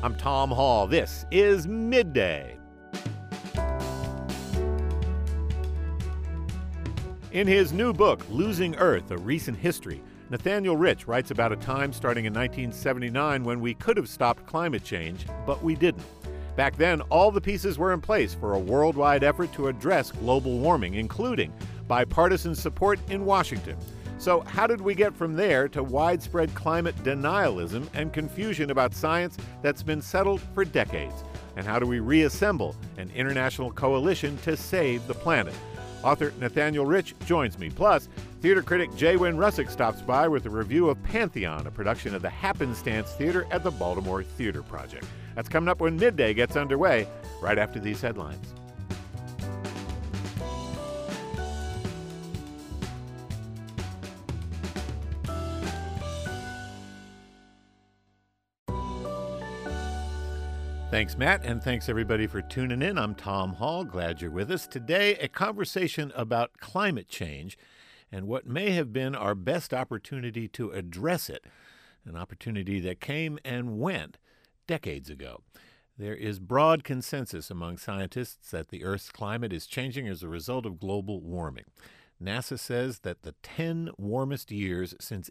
I'm Tom Hall. This is Midday. In his new book, Losing Earth, A Recent History, Nathaniel Rich writes about a time starting in 1979 when we could have stopped climate change, but we didn't. Back then, all the pieces were in place for a worldwide effort to address global warming, including bipartisan support in Washington. So how did we get from there to widespread climate denialism and confusion about science that's been settled for decades? And how do we reassemble an international coalition to save the planet? Author Nathaniel Rich joins me. Plus, theater critic J. Wynn Russick stops by with a review of Pantheon, a production of the Happenstance Theater at the Baltimore Theater Project. That's coming up when Midday gets underway, right after these headlines. Thanks, Matt, and thanks, everybody, for tuning in. I'm Tom Hall. Glad you're with us. Today, a conversation about climate change and what may have been our best opportunity to address it, an opportunity that came and went decades ago. There is broad consensus among scientists that the Earth's climate is changing as a result of global warming. NASA says that the 10 warmest years since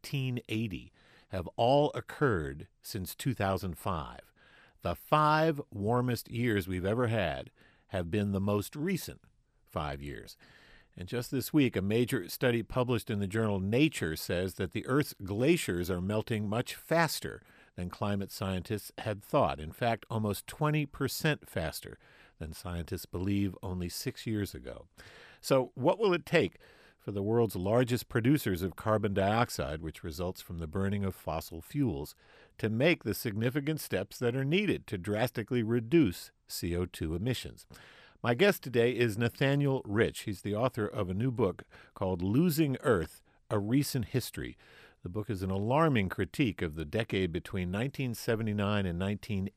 1880 have all occurred since 2005. The 5 warmest years we've ever had have been the most recent 5 years. And just this week, a major study published in the journal Nature says that the Earth's glaciers are melting much faster than climate scientists had thought. In fact, almost 20% faster than scientists believed only 6 years ago. So what will it take for the world's largest producers of carbon dioxide, which results from the burning of fossil fuels, to make the significant steps that are needed to drastically reduce CO2 emissions? My guest today is Nathaniel Rich. He's the author of a new book called Losing Earth, A Recent History. The book is an alarming critique of the decade between 1979 and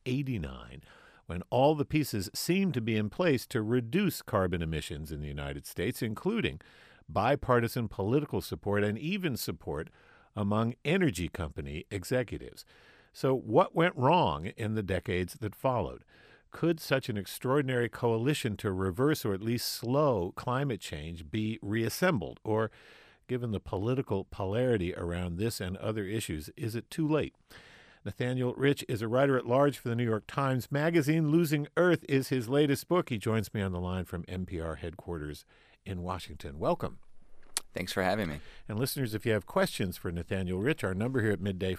1989, when all the pieces seemed to be in place to reduce carbon emissions in the United States, including bipartisan political support and even support among energy company executives. So what went wrong in the decades that followed? Could such an extraordinary coalition to reverse or at least slow climate change be reassembled? Or, given the political polarity around this and other issues, is it too late? Nathaniel Rich is a writer at large for the New York Times Magazine. Losing Earth is his latest book. He joins me on the line from NPR headquarters in Washington. Welcome. Thanks for having me. And listeners, if you have questions for Nathaniel Rich, our number here at Midday,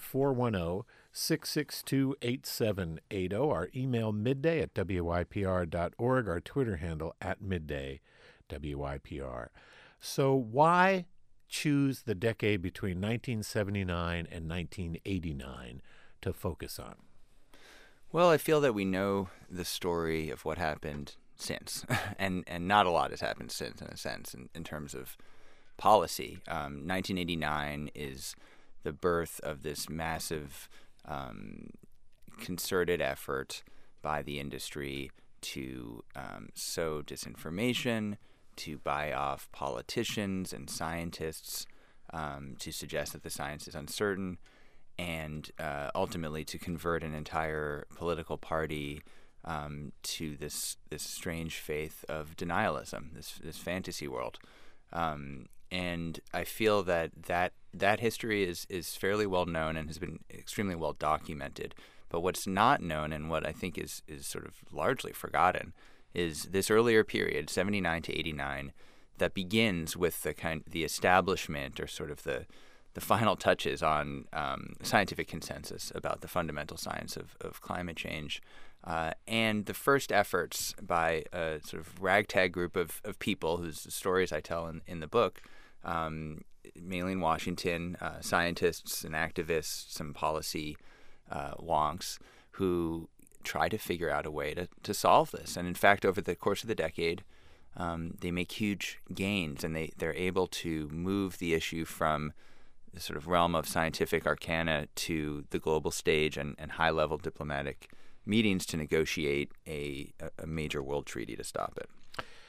410-662-8780. Our email, midday@wypr.org. Our Twitter handle, @middaywypr. So why choose the decade between 1979 and 1989 to focus on? Well, I feel that we know the story of what happened since, and not a lot has happened since, in a sense, in terms of policy. 1989 is the birth of this massive concerted effort by the industry to sow disinformation, to buy off politicians and scientists, to suggest that the science is uncertain, and ultimately to convert an entire political party to this strange faith of denialism, this fantasy world. And I feel that history is fairly well known and has been extremely well documented. But what's not known, and what I think is sort of largely forgotten, is this earlier period, 79 to 89, that begins with the establishment, or sort of the final touches on scientific consensus about the fundamental science of climate change. And the first efforts by a sort of ragtag group of people whose stories I tell in the book, mainly in Washington, scientists and activists, some policy wonks, who try to figure out a way to solve this. And in fact, over the course of the decade, they make huge gains, and they're able to move the issue from the sort of realm of scientific arcana to the global stage and high-level diplomatic meetings to negotiate a major world treaty to stop it.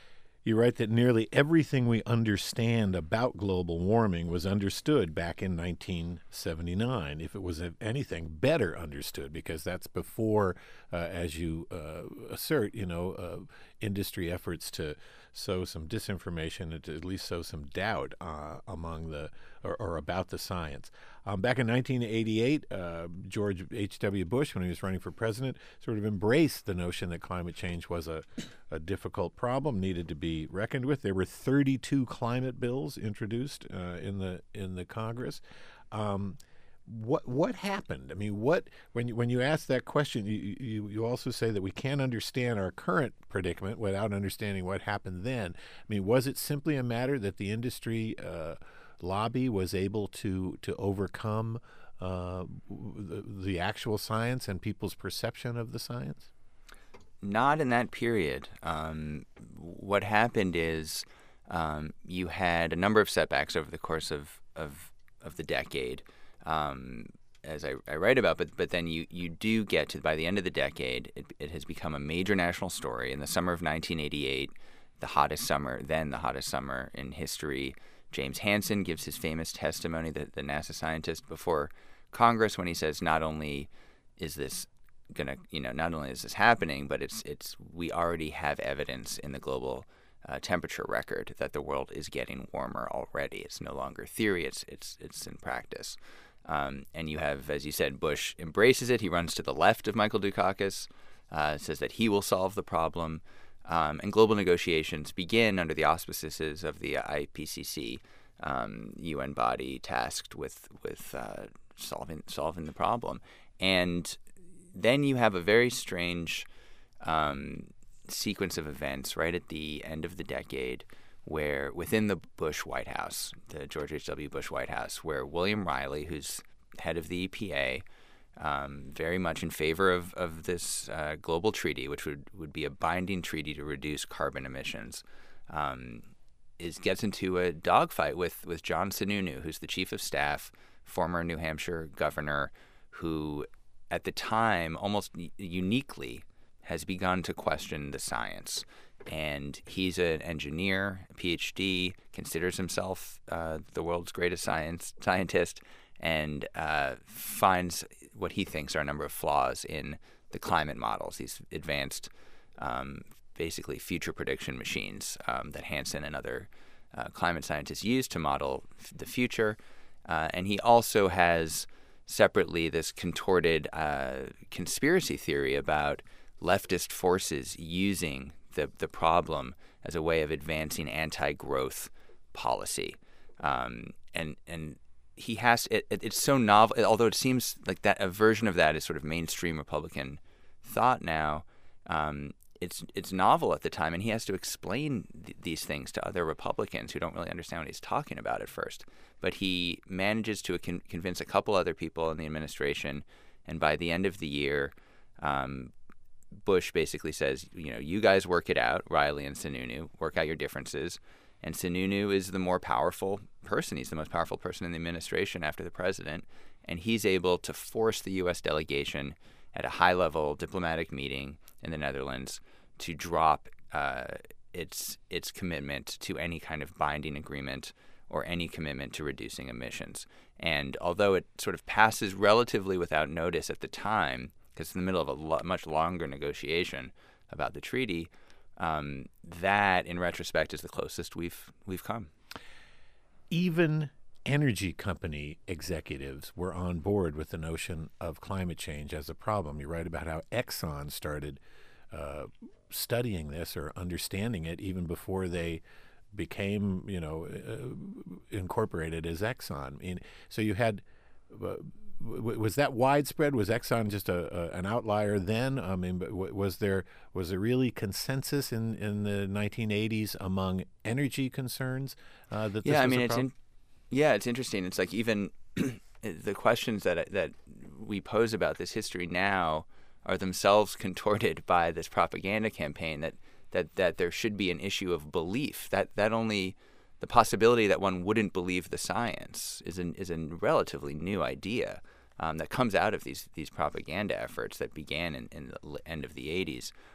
You write that nearly everything we understand about global warming was understood back in 1979, if it was anything better understood, because that's before, as you assert, industry efforts to sow some disinformation and to at least sow some doubt among the or about the science. Back in 1988, George H.W. Bush, when he was running for president, sort of embraced the notion that climate change was a difficult problem, needed to be reckoned with. There were 32 climate bills introduced in the Congress. What happened? I mean, when you ask that question, you also say that we can't understand our current predicament without understanding what happened then. I mean, was it simply a matter that the industry lobby was able to overcome the actual science and people's perception of the science? Not in that period. What happened is you had a number of setbacks over the course of the decade, as I write about, but then you do get to, by the end of the decade, it has become a major national story. In the summer of 1988, the hottest summer in history, James Hansen gives his famous testimony, the NASA scientist, before Congress, when he says, not only is this happening, but we already have evidence in the global temperature record that the world is getting warmer already. It's no longer theory; it's in practice. And you have, as you said, Bush embraces it. He runs to the left of Michael Dukakis, says that he will solve the problem. And global negotiations begin under the auspices of the IPCC, UN body tasked with solving the problem. And then you have a very strange sequence of events right at the end of the decade, where within the Bush White House, the George H.W. Bush White House, where William Riley, who's head of the EPA, very much in favor of this global treaty, which would be a binding treaty to reduce carbon emissions, gets into a dogfight with John Sununu, who's the chief of staff, former New Hampshire governor, who at the time almost uniquely has begun to question the science. And he's an engineer, a PhD, considers himself the world's greatest scientist, and finds what he thinks are a number of flaws in the climate models, these advanced, basically future prediction machines that Hansen and other climate scientists use to model the future. And he also has separately this contorted conspiracy theory about leftist forces using the problem as a way of advancing anti-growth policy. And he has it's so novel, although it seems like that a version of that is sort of mainstream Republican thought now. It's novel at the time, and he has to explain these things to other Republicans who don't really understand what he's talking about at first. But he manages to convince a couple other people in the administration, and by the end of the year, Bush basically says, you guys work it out, Riley and Sununu, work out your differences. And Sununu is the more powerful person. He's the most powerful person in the administration after the president. And he's able to force the U.S. delegation at a high-level diplomatic meeting in the Netherlands to drop its commitment to any kind of binding agreement or any commitment to reducing emissions. And although it sort of passes relatively without notice at the time, because it's in the middle of a much longer negotiation about the treaty, that, in retrospect, is the closest we've come. Even energy company executives were on board with the notion of climate change as a problem. You write about how Exxon started studying this or understanding it even before they became, incorporated as Exxon. I mean, so you had. Was that widespread? Was Exxon just an outlier then? I mean, but was there really consensus in the 1980s among energy concerns that this was a problem? It's interesting. It's like even the questions that we pose about this history now are themselves contorted by this propaganda campaign that there should be an issue of belief. That only the possibility that one wouldn't believe the science is a relatively new idea that comes out of these propaganda efforts that began in the end of the 80s.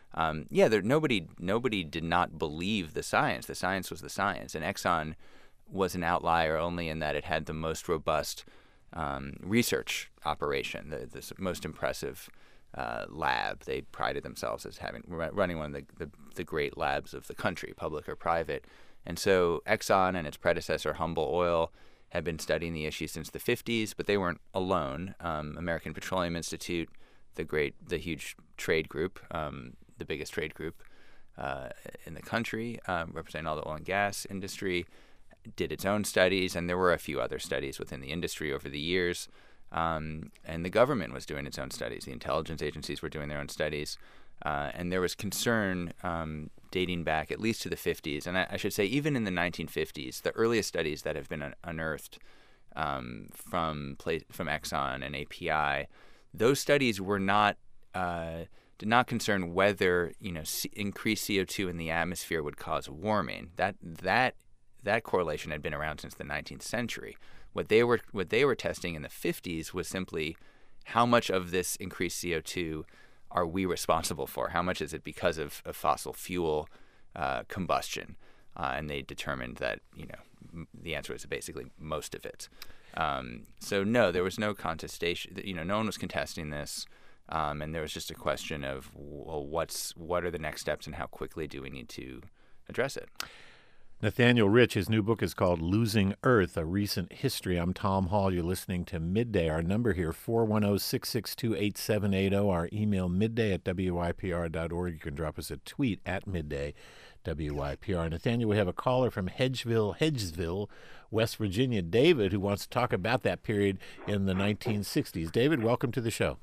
nobody did not believe the science. The science was the science, and Exxon was an outlier only in that it had the most robust research operation, the most impressive lab. They prided themselves as running one of the great labs of the country, public or private. And so Exxon and its predecessor, Humble Oil, had been studying the issue since the 50s, but they weren't alone. American Petroleum Institute, the huge trade group, the biggest trade group in the country, representing all the oil and gas industry, did its own studies, and there were a few other studies within the industry over the years. And the government was doing its own studies. The intelligence agencies were doing their own studies. And there was concern dating back at least to the 50s. And I should say even in the 1950s, the earliest studies that have been unearthed from Exxon and API, those studies were did not concern whether increased CO2 in the atmosphere would cause warming. That correlation had been around since the 19th century. What they were testing in the 50s was simply how much of this increased CO2 are we responsible for? How much is it because of fossil fuel combustion? And they determined that the answer was basically most of it. So no, there was no contestation. No one was contesting this, and there was just a question of what are the next steps and how quickly do we need to address it? Nathaniel Rich, his new book is called Losing Earth, A Recent History. I'm Tom Hall. You're listening to Midday. Our number here, 410-662-8780. Our email, midday@wypr.org. You can drop us a tweet at midday, WYPR. Nathaniel, we have a caller from Hedgesville, West Virginia, David, who wants to talk about that period in the 1960s. David, welcome to the show.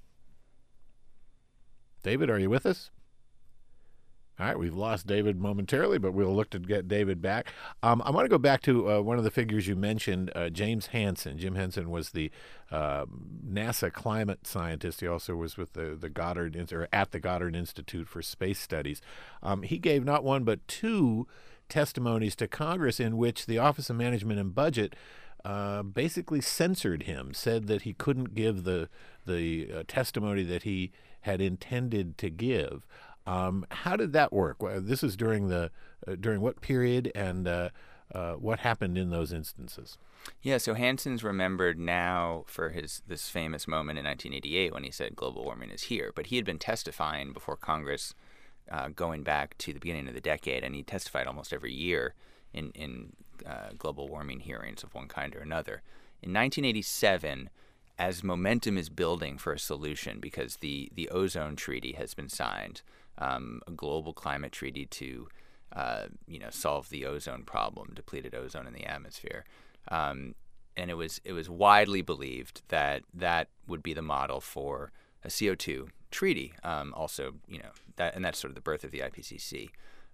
David, are you with us? All right, we've lost David momentarily, but we'll look to get David back. I want to go back to one of the figures you mentioned, James Hansen. Jim Hansen was the NASA climate scientist. He also was with the Goddard at the Goddard Institute for Space Studies. He gave not one but two testimonies to Congress in which the Office of Management and Budget basically censored him, said that he couldn't give the testimony that he had intended to give. How did that work? This is during what period, and what happened in those instances? Yeah, so Hansen's remembered now for this famous moment in 1988 when he said global warming is here. But he had been testifying before Congress going back to the beginning of the decade, and he testified almost every year in global warming hearings of one kind or another. In 1987, as momentum is building for a solution because the ozone treaty has been signed, a global climate treaty to solve the ozone problem, depleted ozone in the atmosphere. And it was widely believed that would be the model for a CO2 treaty. Also, that's sort of the birth of the IPCC.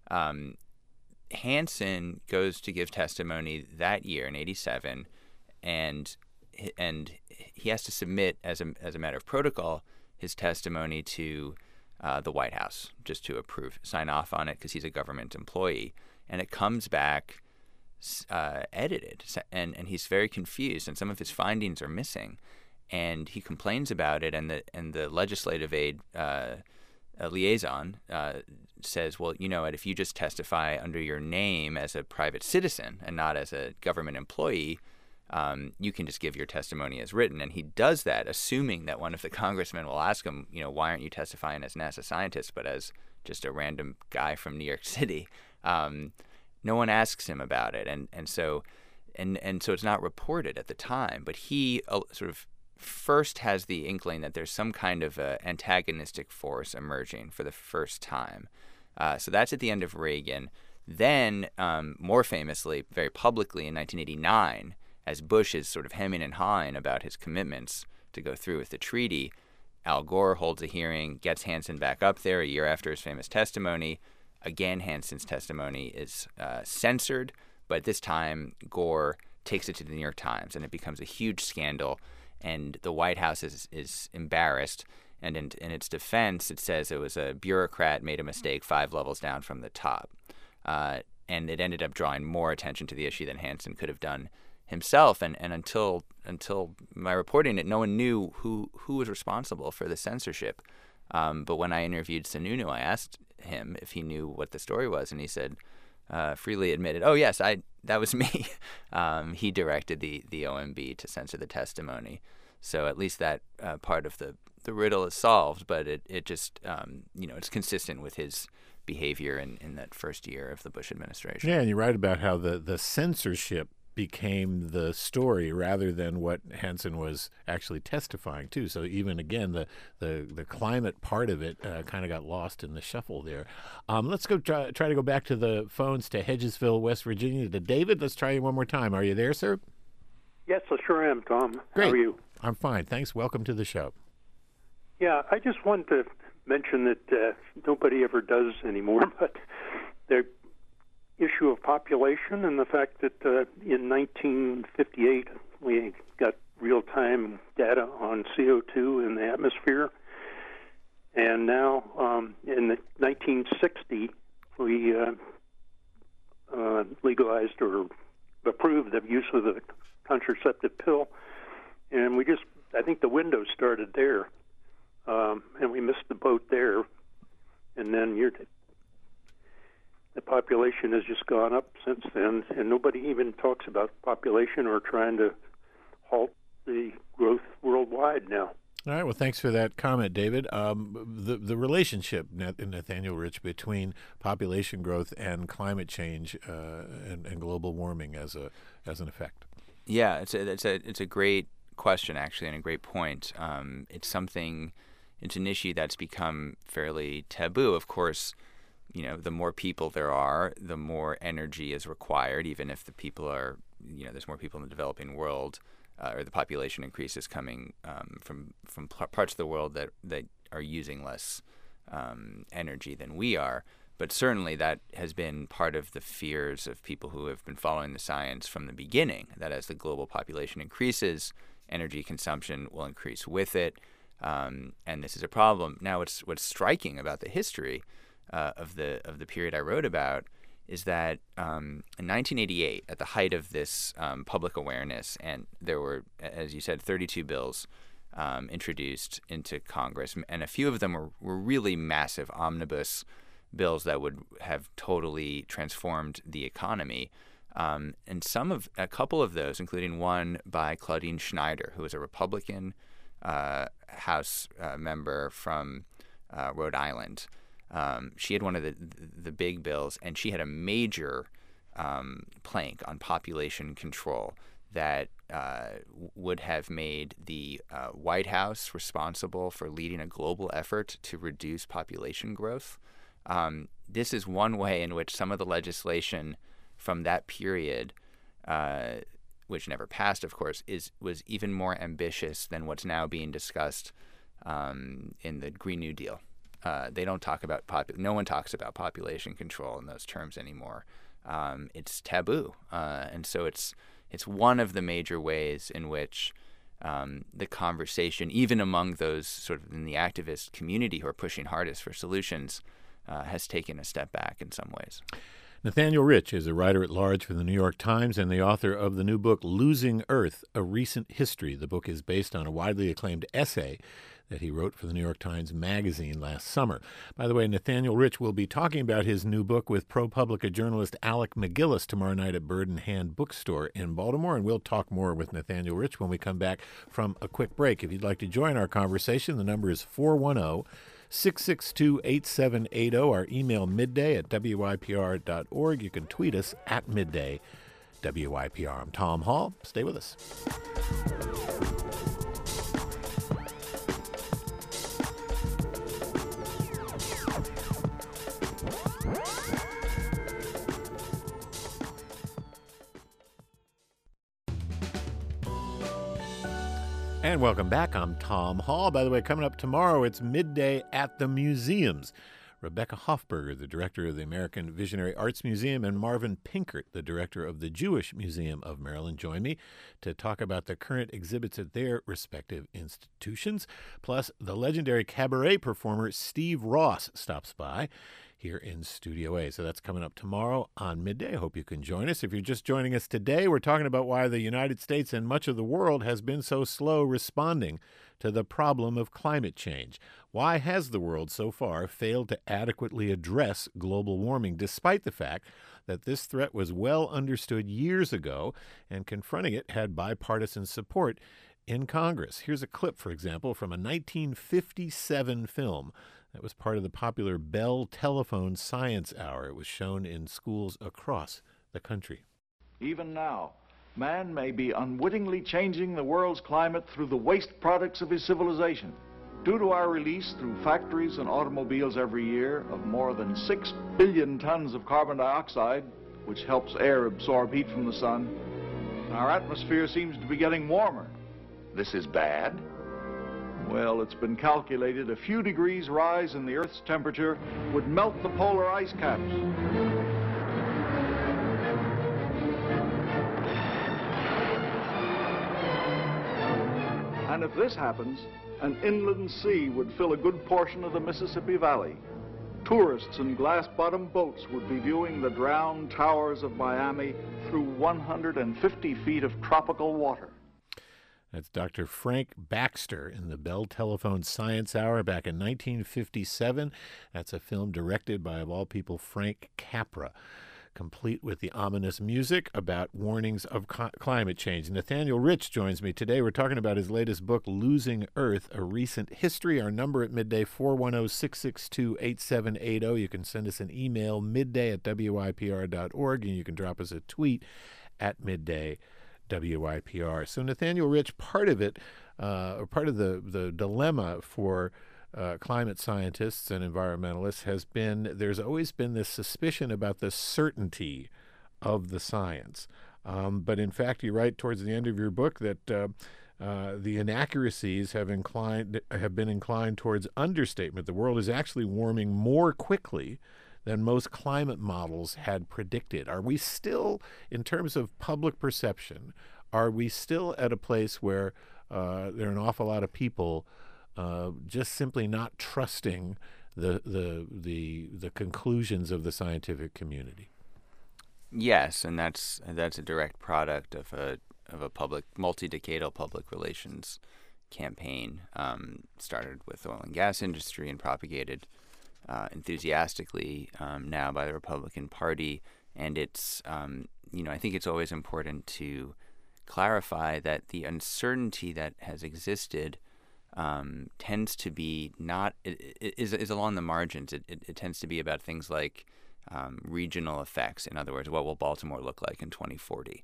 Hansen goes to give testimony that year in '87, and he has to submit as a matter of protocol his testimony to the White House just to sign off on it because he's a government employee, and it comes back edited, and he's very confused, and some of his findings are missing, and he complains about it, and the legislative aid liaison says, well, if you just testify under your name as a private citizen and not as a government employee, you can just give your testimony as written. And he does that, assuming that one of the congressmen will ask him, why aren't you testifying as NASA scientist, but as just a random guy from New York City? No one asks him about it. And so it's not reported at the time. But he sort of first has the inkling that there's some kind of antagonistic force emerging for the first time. So that's at the end of Reagan. Then, more famously, very publicly in 1989, as Bush is sort of hemming and hawing about his commitments to go through with the treaty, Al Gore holds a hearing, gets Hansen back up there a year after his famous testimony. Again, Hansen's testimony is censored, but this time Gore takes it to the New York Times, and it becomes a huge scandal, and the White House is embarrassed. And in its defense, it says it was a bureaucrat made a mistake 5 levels down from the top. And it ended up drawing more attention to the issue than Hansen could have done himself, and until my reporting it, no one knew who was responsible for the censorship. But when I interviewed Sununu, I asked him if he knew what the story was, and he said, freely admitted, "Oh yes, that was me." He directed the OMB to censor the testimony, so at least that part of the riddle is solved. But it just it's consistent with his behavior in that first year of the Bush administration. Yeah, and you write about how the censorship became the story rather than what Hansen was actually testifying to. So even again, the climate part of it kind of got lost in the shuffle there. Let's go try to go back to the phones to Hedgesville, West Virginia, to David. Let's try you one more time. Are you there, sir? Yes, I sure am, Tom. Great. How are you? I'm fine. Thanks. Welcome to the show. Yeah, I just wanted to mention that nobody ever does anymore, but the issue of population and the fact that in 1958 we got real-time data on CO2 in the atmosphere, and now in 1960 we legalized or approved the use of the contraceptive pill, and I think the window started there, and we missed the boat there, and then the population has just gone up since then, and nobody even talks about population or trying to halt the growth worldwide now. All right. Well, thanks for that comment, David. The relationship, Nathaniel Rich, between population growth and climate change and global warming as an effect. Yeah, it's a great question, actually, and a great point. It's an issue that's become fairly taboo. Of course, the more people there are, the more energy is required, even if the people are, there's more people in the developing world, or the population increase is coming from parts of the world that are using less energy than we are. But certainly that has been part of the fears of people who have been following the science from the beginning, that as the global population increases, energy consumption will increase with it. And this is a problem. Now, what's striking about the history of the period I wrote about is that in 1988, at the height of this public awareness, and there were, as you said, 32 bills introduced into Congress, and a few of them were really massive omnibus bills that would have totally transformed the economy. And a couple of those, including one by Claudine Schneider, who was a Republican House member from Rhode Island. She had one of the big bills, and she had a major plank on population control that would have made the White House responsible for leading a global effort to reduce population growth. This is one way in which some of the legislation from that period, which never passed, of course, was even more ambitious than what's now being discussed in the Green New Deal. They don't talk about no one talks about population control in those terms anymore. It's taboo, and so it's one of the major ways in which the conversation, even among those sort of in the activist community who are pushing hardest for solutions, has taken a step back in some ways. Nathaniel Rich is a writer at large for the New York Times and the author of the new book, Losing Earth, A Recent History. The book is based on a widely acclaimed essay that he wrote for the New York Times Magazine last summer. By the way, Nathaniel Rich will be talking about his new book with ProPublica journalist Alec McGillis tomorrow night at Bird and Hand Bookstore in Baltimore, and we'll talk more with Nathaniel Rich when we come back from a quick break. If you'd like to join our conversation, the number is 410-662-8780. Our email midday@wypr.org. You can tweet us at midday WYPR. I'm Tom Hall. Stay with us. And welcome back. I'm Tom Hall. By the way, coming up tomorrow, it's Midday at the Museums. Rebecca Hoffberger, the director of the American Visionary Arts Museum, and Marvin Pinkert, the director of the Jewish Museum of Maryland, join me to talk about the current exhibits at their respective institutions. Plus, the legendary cabaret performer Steve Ross stops by. here in Studio A. So that's coming up tomorrow on midday. I hope you can join us. If you're just joining us today, we're talking about why the United States and much of the world has been so slow responding to the problem of climate change. Why has the world so far failed to adequately address global warming, despite the fact that this threat was well understood years ago and confronting it had bipartisan support in Congress? Here's a clip, for example, from a 1957 film that was part of the popular Bell Telephone Science Hour. It was shown in schools across the country. Even now, man may be unwittingly changing the world's climate through the waste products of his civilization. Due to our release through factories and automobiles every year of more than 6 billion tons of carbon dioxide, which helps air absorb heat from the sun, our atmosphere seems to be getting warmer. This is bad? Well, it's been calculated a few degrees rise in the Earth's temperature would melt the polar ice caps. And if this happens, an inland sea would fill a good portion of the Mississippi Valley. Tourists in glass-bottomed boats would be viewing the drowned towers of Miami through 150 feet of tropical water. That's Dr. Frank Baxter in the Bell Telephone Science Hour back in 1957. That's a film directed by, of all people, Frank Capra, complete with the ominous music about warnings of climate change. Nathaniel Rich joins me today. We're talking about his latest book, Losing Earth, A Recent History. Our number at midday, 410-662-8780. You can send us an email, midday@wypr.org, and you can drop us a tweet at midday WYPR. So Nathaniel Rich, part of it, or part of the dilemma for climate scientists and environmentalists has been, there's always been this suspicion about the certainty of the science. But in fact, you write towards the end of your book that the inaccuracies have been inclined towards understatement. The world is actually warming more quickly than most climate models had predicted. Are we still, in terms of public perception, are we still at a place where there are an awful lot of people just simply not trusting the conclusions of the scientific community? Yes, and that's a direct product of a public, multi-decadal public relations campaign, started with the oil and gas industry and propagated enthusiastically now by the Republican Party. And it's, I think it's always important to clarify that the uncertainty that has existed tends to be is along the margins. It tends to be about things like regional effects. In other words, what will Baltimore look like in 2040?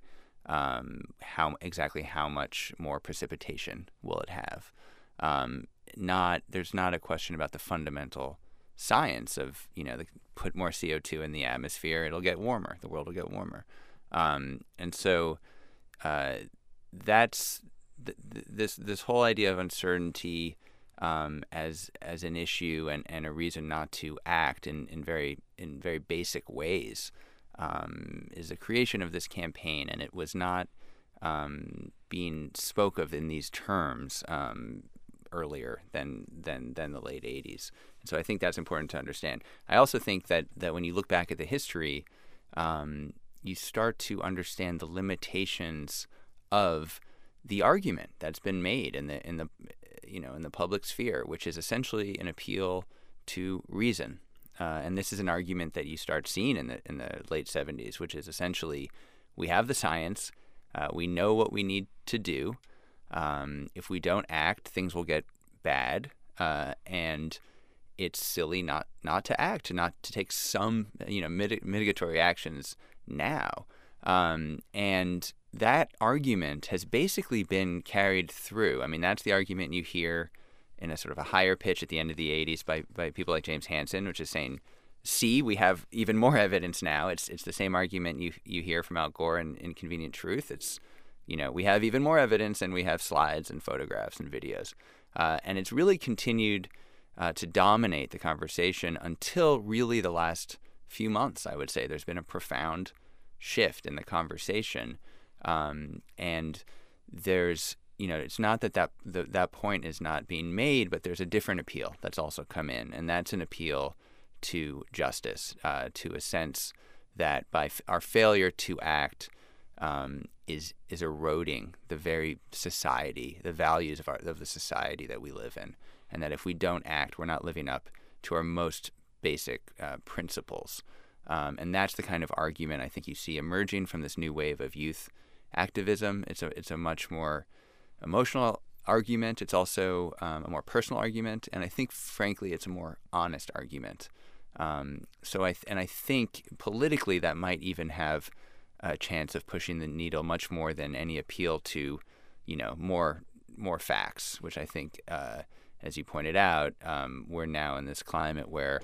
How much more precipitation will it have? There's not a question about the fundamental science of, put more CO2 in the atmosphere, it'll get warmer, the world will get warmer. And so that's this whole idea of uncertainty as an issue and a reason not to act in very basic ways is the creation of this campaign, and it was not being spoke of in these terms earlier than the late 80s. And so I think that's important to understand. I also think that when you look back at the history, you start to understand the limitations of the argument that's been made in the public sphere, which is essentially an appeal to reason. And this is an argument that you start seeing in the late 70s, which is essentially, we have the science, we know what we need to do. If we don't act, things will get bad, and it's silly not to act, not to take some mitigatory actions now. And that argument has basically been carried through. I mean, that's the argument you hear in a sort of a higher pitch at the end of the 80s by people like James Hansen, which is saying, see, we have even more evidence now. It's the same argument you hear from Al Gore in Inconvenient Truth. It's, we have even more evidence, and we have slides and photographs and videos. And it's really continued to dominate the conversation until really the last few months, I would say. There's been a profound shift in the conversation. And there's, it's not that point is not being made, but there's a different appeal that's also come in. And that's an appeal to justice, to a sense that by our failure to act is eroding the very society, the values of the society that we live in, and that if we don't act, we're not living up to our most basic principles. And that's the kind of argument I think you see emerging from this new wave of youth activism. It's a much more emotional argument. It's also a more personal argument, and I think, frankly, it's a more honest argument. So I think politically that might even have a chance of pushing the needle much more than any appeal to, more facts, which I think, as you pointed out, we're now in this climate where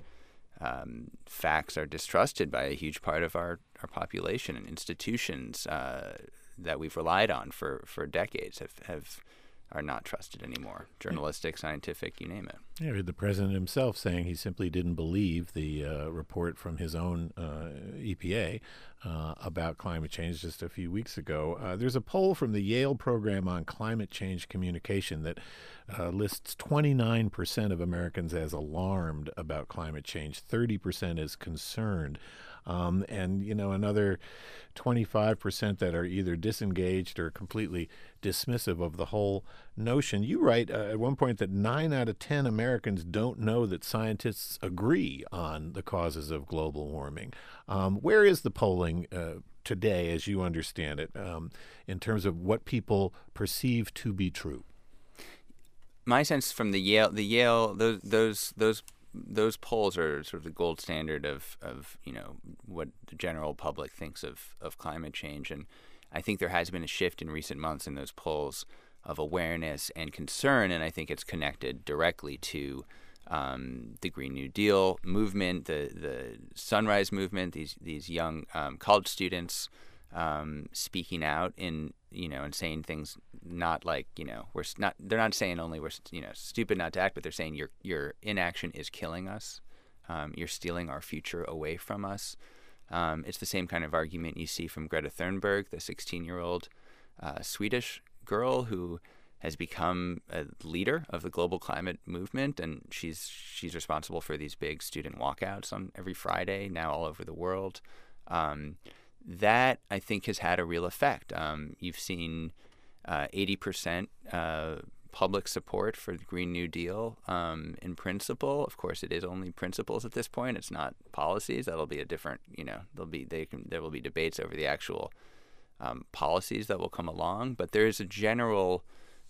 facts are distrusted by a huge part of our population, and institutions that we've relied on for decades are not trusted anymore. Journalistic, scientific, you name it. Yeah, we had the president himself saying he simply didn't believe the report from his own EPA about climate change just a few weeks ago. There's a poll from the Yale Program on Climate Change Communication that lists 29% of Americans as alarmed about climate change, 30% as concerned. And, another 25% that are either disengaged or completely dismissive of the whole notion. You write at one point that 9 out of 10 Americans don't know that scientists agree on the causes of global warming. Where is the polling today, as you understand it, in terms of what people perceive to be true? My sense from the Yale, those polls are sort of the gold standard of what the general public thinks of climate change, and I think there has been a shift in recent months in those polls of awareness and concern, and I think it's connected directly to the Green New Deal movement, the Sunrise movement. These young college students speaking out and saying things not like they're not saying only we're stupid not to act, but they're saying your inaction is killing us. You're stealing our future away from us. It's the same kind of argument you see from Greta Thunberg, the 16-year-old Swedish girl who has become a leader of the global climate movement, and she's responsible for these big student walkouts on every Friday now all over the world. That, I think, has had a real effect. You've seen 80% public support for the Green New Deal in principle. Of course, it is only principles at this point. It's not policies. That'll be a different, there will be debates over the actual policies that will come along. But there is a general,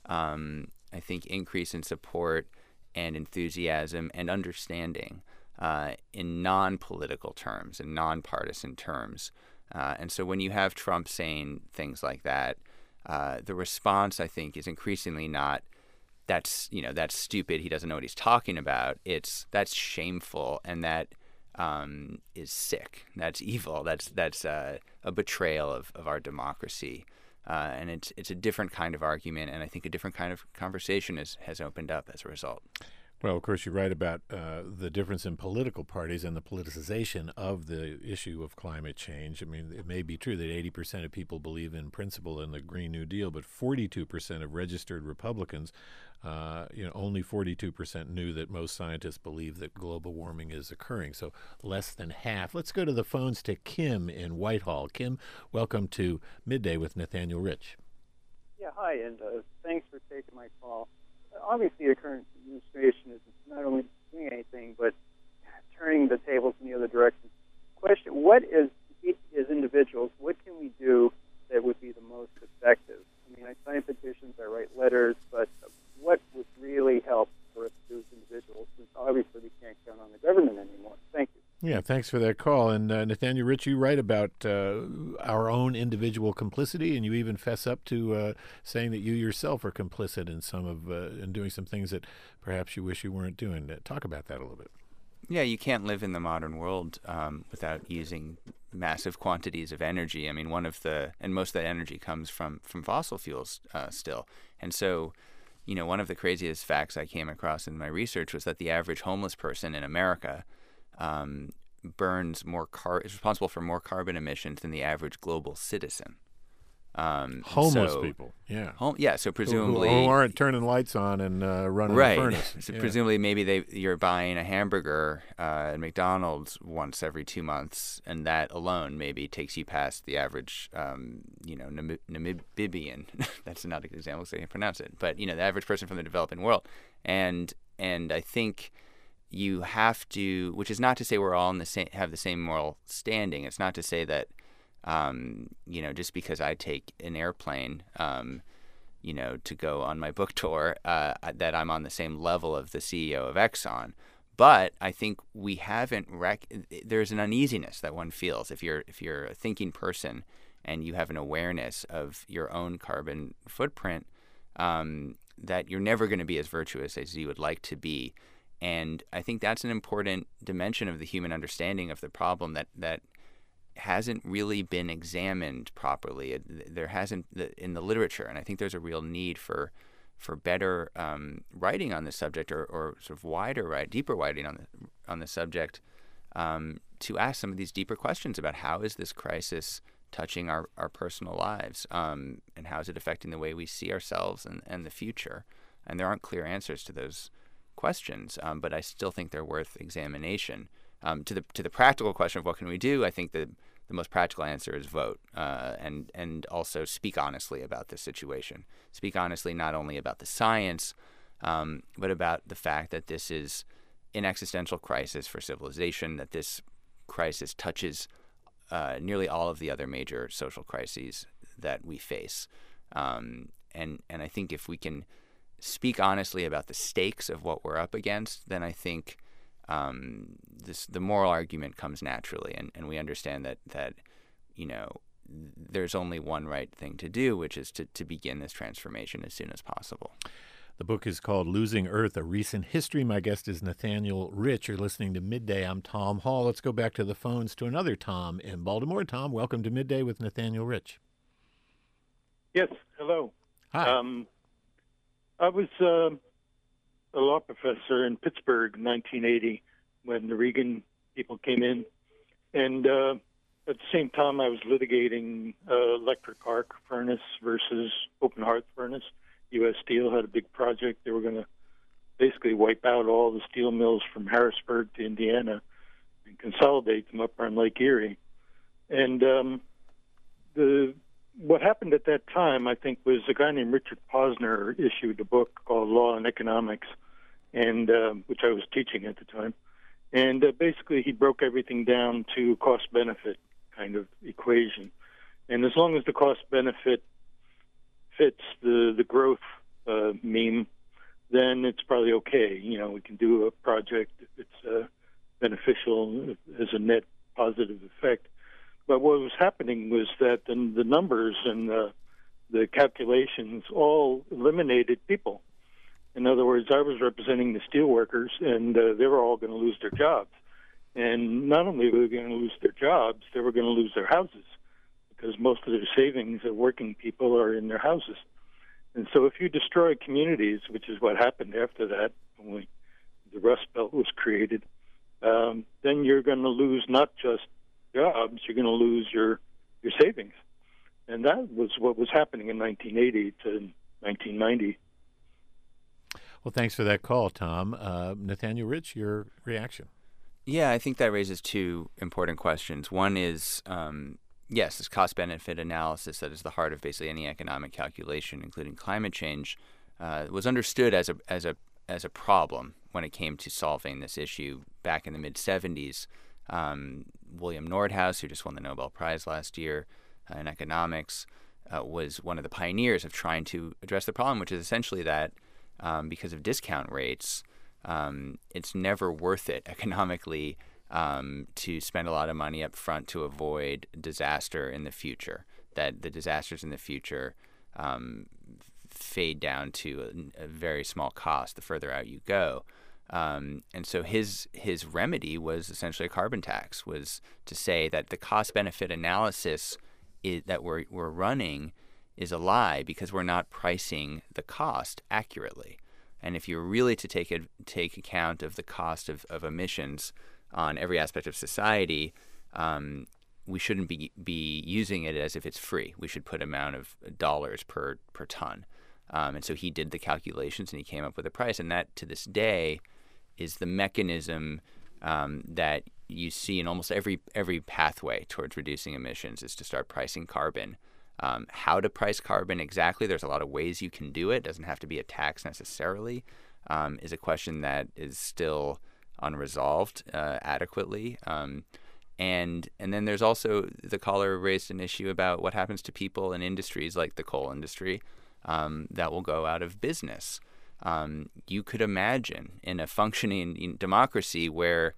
I think, increase in support and enthusiasm and understanding in non-political terms, in non-partisan terms. And so when you have Trump saying things like that, the response, I think, is increasingly not, that's stupid, he doesn't know what he's talking about. That's shameful, and that is sick. That's evil. That's a betrayal of our democracy. And it's a different kind of argument, and I think a different kind of conversation has opened up as a result. Well, of course, you write about the difference in political parties and the politicization of the issue of climate change. I mean, it may be true that 80% of people believe in principle in the Green New Deal, but 42% of registered Republicans, only 42% knew that most scientists believe that global warming is occurring. So less than half. Let's go to the phones to Kim in Whitehall. Kim, welcome to Midday with Nathaniel Rich. Yeah, hi, and thanks for taking my call. Obviously, the current administration is not only doing anything, but turning the tables in the other direction. Question, what is, as individuals, what can we do that would be the most effective? I mean, I sign petitions, I write letters, but what would really help for us to do as individuals, since obviously we can't count on the government anymore? Thank you. Yeah, thanks for that call. And Nathaniel Rich, you write about our own individual complicity, and you even fess up to saying that you yourself are complicit in in doing some things that perhaps you wish you weren't doing. Talk about that a little bit. Yeah, you can't live in the modern world without using massive quantities of energy. I mean, most of that energy comes from fossil fuels still. And so, one of the craziest facts I came across in my research was that the average homeless person in America is responsible for more carbon emissions than the average global citizen. Homeless people, yeah. So presumably who aren't turning lights on and running right. the furnace. So presumably maybe you're buying a hamburger at McDonald's once every 2 months, and that alone maybe takes you past the average, Namibian. That's not an example so I can pronounce it, but the average person from the developing world, and I think you have to, which is not to say we're all have the same moral standing. It's not to say that. Just because I take an airplane, to go on my book tour, that I'm on the same level of the CEO of Exxon. But I think we haven't. There's an uneasiness that one feels if you're a thinking person and you have an awareness of your own carbon footprint, that you're never going to be as virtuous as you would like to be. And I think that's an important dimension of the human understanding of the problem that hasn't really been examined properly. There hasn't in the literature, and I think there's a real need for better writing on this subject, or sort of deeper writing on the subject, to ask some of these deeper questions about how is this crisis touching our personal lives, and how is it affecting the way we see ourselves and the future. And there aren't clear answers to those questions, but I still think they're worth examination. To the practical question of what can we do, I think the most practical answer is vote, and also speak honestly about this situation. Speak honestly not only about the science, but about the fact that this is an existential crisis for civilization, that this crisis touches nearly all of the other major social crises that we face. And I think if we can speak honestly about the stakes of what we're up against, then I think the moral argument comes naturally, and we understand that there's only one right thing to do, which is to begin this transformation as soon as possible. The book is called Losing Earth, A Recent History. My guest is Nathaniel Rich. You're listening to Midday. I'm Tom Hall. Let's go back to the phones to another Tom in Baltimore. Tom, welcome to Midday with Nathaniel Rich. Yes, hello. Hi. I was a law professor in Pittsburgh in 1980 when the Reagan people came in. And at the same time, I was litigating electric arc furnace versus open hearth furnace. U.S. Steel had a big project. They were going to basically wipe out all the steel mills from Harrisburg to Indiana and consolidate them up on Lake Erie. And what happened at that time, I think, was a guy named Richard Posner issued a book called Law and Economics, and which I was teaching at the time. And basically, he broke everything down to cost-benefit kind of equation. And as long as the cost-benefit fits the growth meme, then it's probably okay. We can do a project if it's beneficial, as a net positive effect. But what was happening was that the numbers and the calculations all eliminated people. In other words, I was representing the steel workers, and they were all going to lose their jobs. And not only were they going to lose their jobs, they were going to lose their houses, because most of their savings of working people are in their houses. And so if you destroy communities, which is what happened after that, when the Rust Belt was created, then you're going to lose not just jobs, you're going to lose your savings. And that was what was happening in 1980 to 1990. Well, thanks for that call, Tom. Nathaniel Rich, your reaction? Yeah, I think that raises two important questions. One is, yes, this cost-benefit analysis that is the heart of basically any economic calculation, including climate change, was understood as a problem when it came to solving this issue back in the mid-'70s. William Nordhaus, who just won the Nobel Prize last year in economics, was one of the pioneers of trying to address the problem, which is essentially that because of discount rates, it's never worth it economically to spend a lot of money up front to avoid disaster in the future, that the disasters in the future fade down to a very small cost the further out you go. And so his remedy was essentially a carbon tax, was to say that the cost-benefit analysis that we're running is a lie because we're not pricing the cost accurately. And if you're really to take account of the cost of emissions on every aspect of society, we shouldn't be using it as if it's free. We should put amount of dollars per ton. And so he did the calculations and he came up with a price. And that, to this day, is the mechanism that you see in almost every pathway towards reducing emissions, is to start pricing carbon. How to price carbon exactly, there's a lot of ways you can do it. It doesn't have to be a tax necessarily, is a question that is still unresolved adequately. And then there's also, the caller raised an issue about what happens to people in industries like the coal industry that will go out of business. You could imagine in a functioning democracy where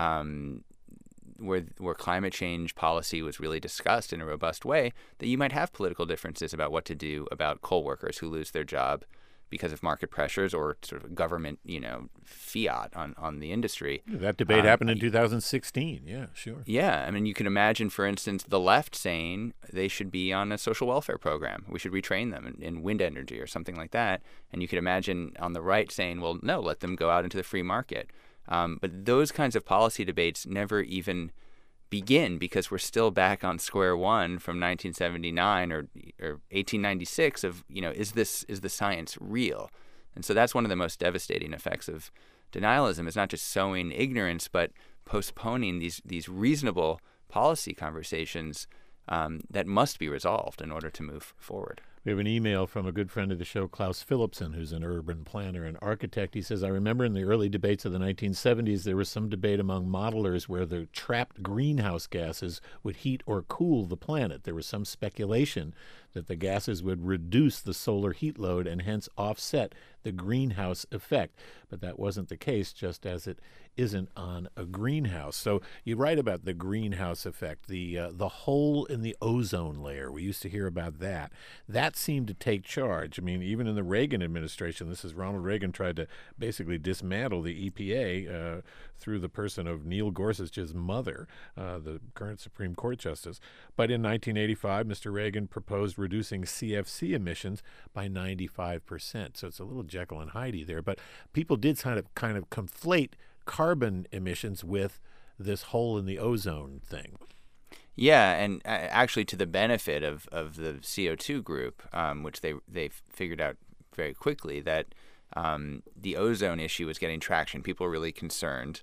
climate change policy was really discussed in a robust way, that you might have political differences about what to do about coal workers who lose their job because of market pressures or sort of government, fiat on the industry. That debate happened in 2016. Yeah, sure. Yeah. I mean, you can imagine, for instance, the left saying they should be on a social welfare program. We should retrain them in wind energy or something like that. And you could imagine on the right saying, well, no, let them go out into the free market. But those kinds of policy debates never even begin, because we're still back on square one from 1979 or 1896 of, is the science real? And so that's one of the most devastating effects of denialism, is not just sowing ignorance, but postponing these reasonable policy conversations that must be resolved in order to move forward. We have an email from a good friend of the show, Klaus Philipson, who's an urban planner and architect. He says, I remember in the early debates of the 1970s, there was some debate among modelers where the trapped greenhouse gases would heat or cool the planet. There was some speculation that the gases would reduce the solar heat load and hence offset the greenhouse effect. But that wasn't the case, just as it isn't on a greenhouse. So you write about the greenhouse effect, the hole in the ozone layer. We used to hear about that. That seemed to take charge. I mean, even in the Reagan administration, Ronald Reagan tried to basically dismantle the EPA through the person of Neil Gorsuch's mother, the current Supreme Court justice. But in 1985, Mr. Reagan proposed reducing CFC emissions by 95%. So it's a little Jekyll and Hyde there. But people did kind of conflate carbon emissions with this hole in the ozone thing. Yeah, and actually to the benefit of the CO2 group, which they figured out very quickly that the ozone issue was getting traction. People were really concerned,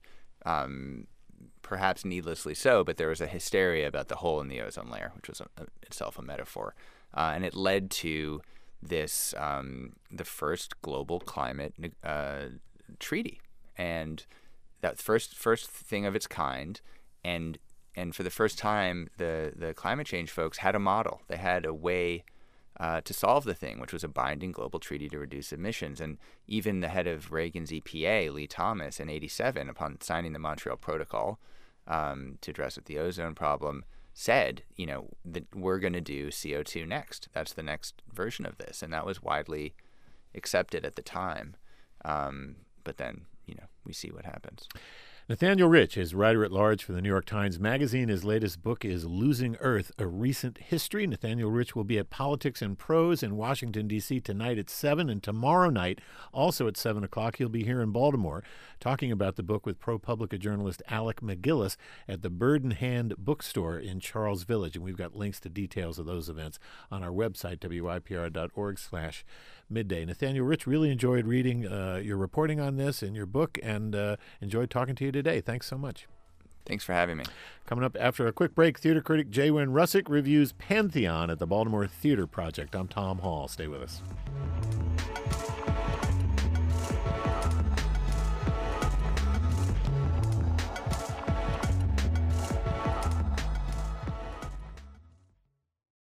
perhaps needlessly so, but there was a hysteria about the hole in the ozone layer, which was itself a metaphor. And it led to this, the first global climate treaty. And that first thing of its kind, and for the first time, the climate change folks had a model. They had a way to solve the thing, which was a binding global treaty to reduce emissions. And even the head of Reagan's EPA, Lee Thomas, in '87, upon signing the Montreal Protocol to address the ozone problem, said, that we're going to do CO2 next. That's the next version of this. And that was widely accepted at the time. But then, we see what happens. Nathaniel Rich is writer-at-large for the New York Times Magazine. His latest book is Losing Earth, A Recent History. Nathaniel Rich will be at Politics and Prose in Washington, D.C. tonight at 7, and tomorrow night, also at 7 o'clock, he'll be here in Baltimore talking about the book with ProPublica journalist Alec McGillis at the Bird in Hand bookstore in Charles Village. And we've got links to details of those events on our website, wypr.org/midday. Nathaniel Rich, really enjoyed reading your reporting on this and your book, and enjoyed talking to you today. Thanks so much. Thanks for having me. Coming up after a quick break, theater critic Jay Wynn Russick reviews Pantheon at the Baltimore Theater Project. I'm Tom Hall. Stay with us.